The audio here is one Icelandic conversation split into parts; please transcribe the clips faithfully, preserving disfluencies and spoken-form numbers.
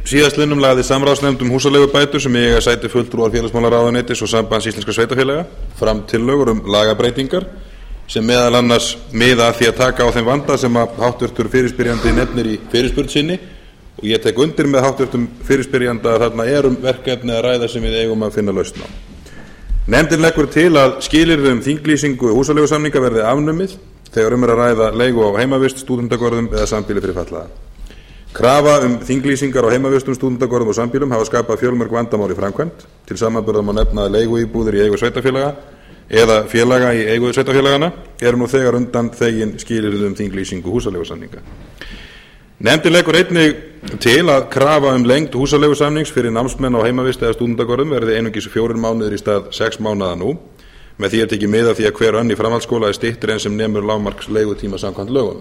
síðastliðnum lagði samráðsnefnd um húsaleigubætur sem eiga sæti fulltrúar félagsmálaráðuneytis og sambands íslenskra sveitarfélaga fram tillögur um lagabreytingar sem meðal annars miða að því að taka á þeim vanda sem að háttvirtur fyrirspyrjandi nefnir í fyrirspurn sinni og ég tek undir með háttvirtum fyrirspyrjanda að þarna er um verkefni að ræða sem við eigum að finna lausn á. Nefndin leggur til að skilyrði um þinglýsingu húsaleigusamninga verði afnumið þegar um er að ræða leigu á heimavist, stúdentagörðum eða sambýli fyrir fatlaða. Krafa um þinglýsingar á heimavistum, stúdentagörðum og sambýlum hafa skapað fjölmörg vandamál í framkvæmd. Til samanburðar má nefna að leiguíbúðir í eigu sveitarfélaga eða félaga í eigu sveitarfélagana eru nú þegar undan þegin skilyrði um þinglýsingu húsaleigusamninga. Nefndin leggur einnig til að krafa um lengd húsaleigusamnings fyrir námsmenn á heimavist eða stúdentagörðum verði einungis fjórir mánuðir í stað sex mánaða nú, með því að tekið mið af því að hver önn í framhaldsskóla er styttri en sem nemur lágmarks leigutíma samkvæmt lögunum.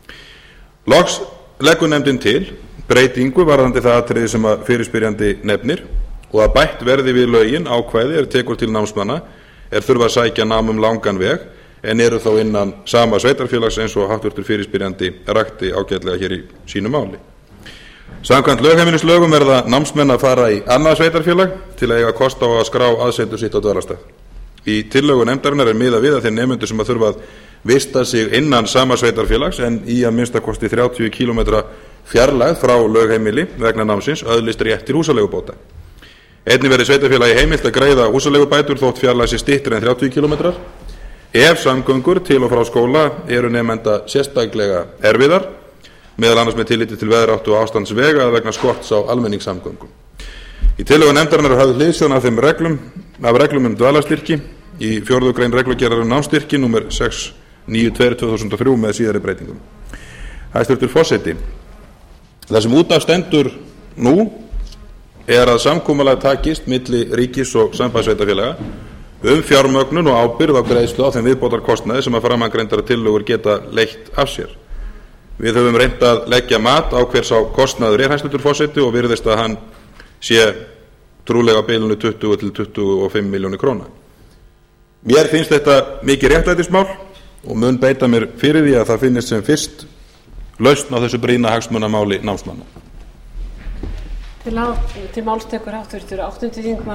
Loks leggur nefndin til breytingu varðandi það atriði sem að fyrirspyrjandi nefnir og að bætt verði við lögin ákvæði er tekur til námsmanna er þurfa að sækja nám um langan veg en eru þó innan sama sveitarfélags eins og háttvirtur fyrirspyrjandi rakti ágætlega hér í sínu máli. Samkvæmt lögheimilislögum verða námsmenn að fara í annað sveitarfélag til að eiga kost á að skrá aðsetur sitt á dvalarstað. Í tillögu nefndarinnar er miðað við að þeir nemendur sem að þurfa að vista sig innan sama sveitarfélags en í að minnsta kosti þrjátíu kílómetra fjarlægð frá lögheimili vegna námsins öðlist rétt til húsaleigubóta. Einnig verði sveitarfélagi heimilt að greiða húsaleigubætur þótt fjarlægð sé styttri en þrjátíu kílómetrar ef samgöngur til og frá skóla eru nemenda sérstaklega erfiðar, meðal annars með tilliti til veðráttu og ástands vega eða vegna skorts á almenningssamgöngum. Í tillögu nefndarinnar er höfð hliðsjón af þeim reglum af reglum um dvalarstyrki í fjórðu grein reglugerðar um námsstyrki númer sex níu tvö tvö þúsund og þrjú með síðari breytingum. Hæstvirtur forseti, það sem út af stendur nú er að samkomulag takist milli ríkis og sambandssveitarfélaga um fjármögnun og ábyrgð á greiðslu á þeim viðbótarkostnaði sem að framangreindar tillögur geta leitt af sér. Við höfum reynt að leggja mat á hver sá kostnaður er, hæstvirtur forseti, og virðist að hann sé trúlega á bilinu tuttugu til tuttugu og fimm milljónir króna. Mér finnst þetta mikið réttlætismál og mun beita mér fyrir því að það finnist sem fyrst lausn á þessu brýna hagsmunamáli námsmanna. Til, á, til máls tekur háttvirtur áttundi þingmaður